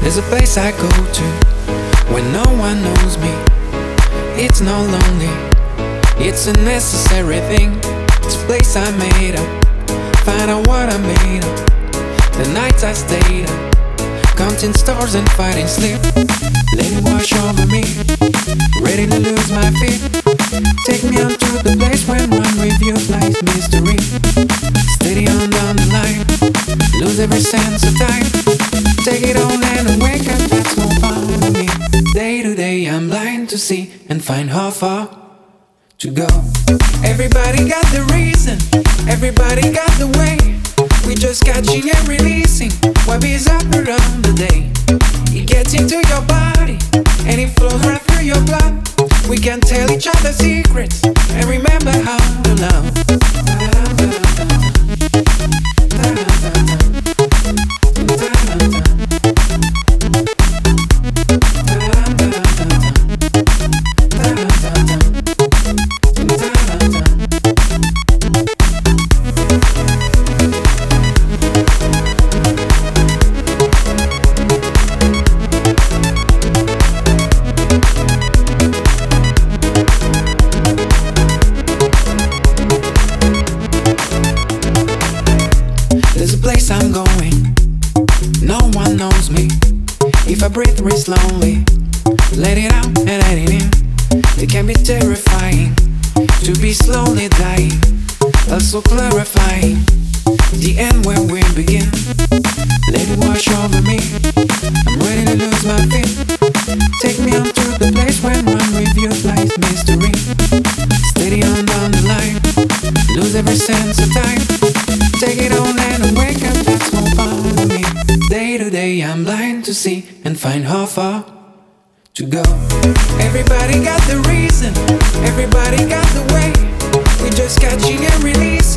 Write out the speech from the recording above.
There's a place I go to when no one knows me. It's not lonely, it's a necessary thing. It's a place I made up, find out what I made up. The nights I stayed up, counting stars and fighting sleep. Let it wash over me, ready to lose my feet. Take me on to the place when one review lies mystery. Steady on down the line, lose every sense of time. Take it on and wake up, that's no fun to me. Day to day I'm blind to see and find how far to go. Everybody got the reason, everybody got the way. We just catching and releasing what is up around the day. It gets into your body and it flows right through your blood. We can tell each other secrets and remember how to love. There's a place I'm going, no one knows me. If I breathe real slowly, let it out and let it in. It can be terrifying to be slowly dying, also clarifying the end where we begin. Let it wash over me, I'm ready to lose my feet. Take me on to the place when one review lies mystery. Steady on down the line, lose every sense of time. Take it on and wake up, that's more fun to me. Day to day I'm blind to see and find how far to go. Everybody got the reason, everybody got the way. We just catching and releasing